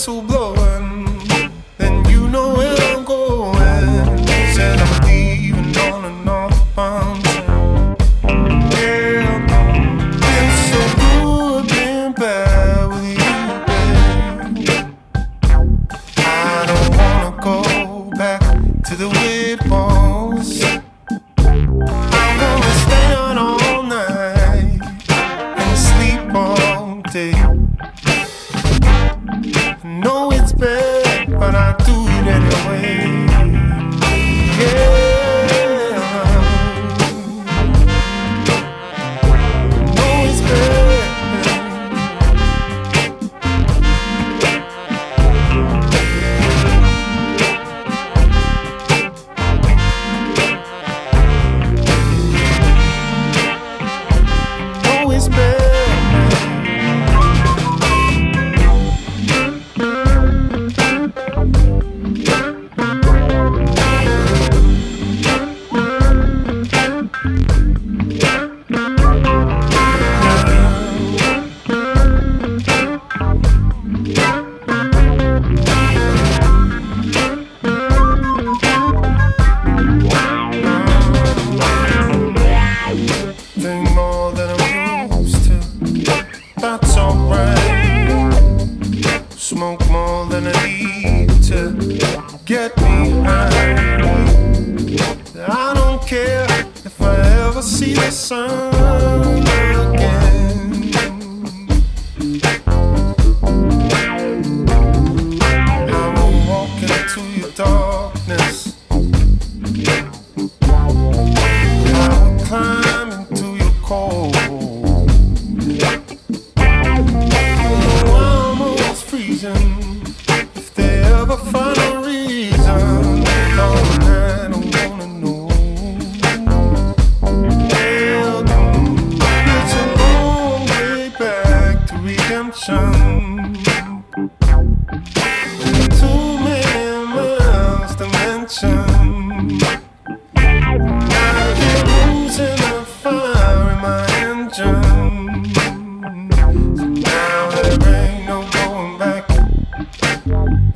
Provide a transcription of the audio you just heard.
whistle blowing, then you know where I'm going. Said I'm leaving on a northbound train. Yeah, it's so good being bad with you, babe. I don't wanna go back to the way it was. I'm gonna stay on all night and sleep all day. I know it's bad, but I do it anyway. Yeah, I know it's bad. Know it's bad. Drink more than I'm used to, that's alright. Smoke more than I need to get me high. I don't care if I ever see the sun again. I will walk into your darkness. I will climb into your cold. Oh, I'm almost freezing. If they ever find a reason, no, I don't wanna know. Hell, it's a long way back to redemption. Too many miles to mention. I get losing the fire in my engine. So now there ain't no going back.